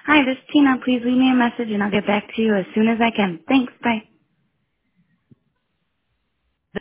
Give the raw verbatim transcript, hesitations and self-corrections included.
Hi, this is Tina. Please leave me a message and I'll get back to you as soon as I can. Thanks. Bye.